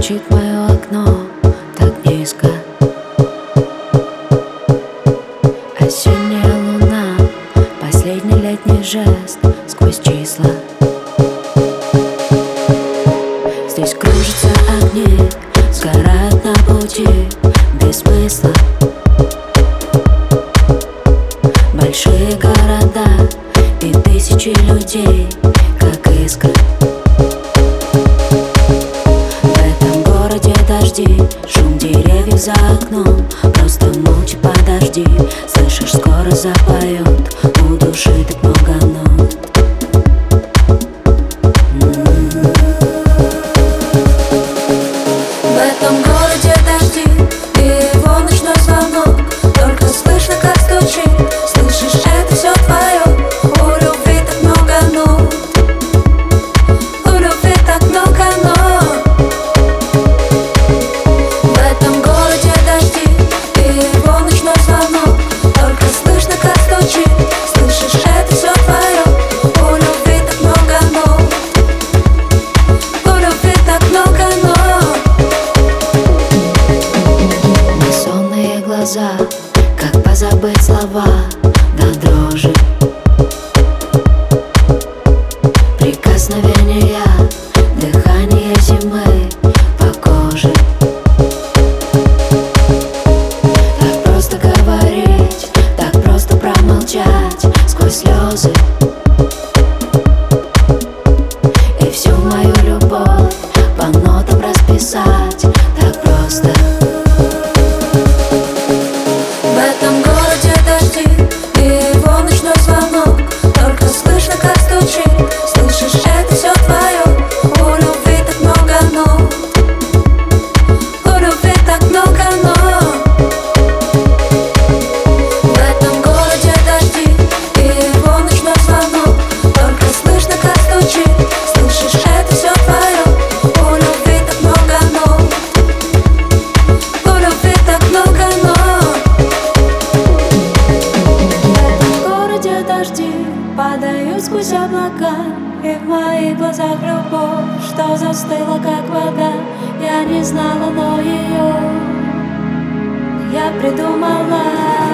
Стучит в мое окно так низко. Осенняя луна, последний летний жест сквозь числа. Здесь кружатся огни, сгорают на пути без смысла. Большие города и тысячи людей, как искры. В этом городе дожди, шум деревьев за окном. Просто молча подожди, слышишь, скоро запоет у души так много нот. В этом городе дожди и его ночной звонок. Только слышно, как стучит, слышишь, это все твое. У любви так много нот, у любви так много нот. В этом городе дожди и его ночной звонок. Только слышно, как стучит, слышишь, это все твое. У любви так много нот, у любви так много нот. Бессонные глаза, как позабыть слова до дрожи. Прикосновения, дыхание зимы по коже. Так просто говорить, так просто промолчать сквозь слезы. И всю мою любовь по нотам расписать так просто. В этом городе дожди и его ночной звонок. Только слышно, как стучит, слышишь, это все твое. У любви так много нот, у любви так много нот. В этом городе дожди и его ночной звонок. Только слышно, как стучит, слышишь, это все твое. У любви так много нот, у любви так много нот. В городе дожди падают сквозь облака, и в моих глазах любовь, что застыла как вода. Я не знала, но ее я придумала.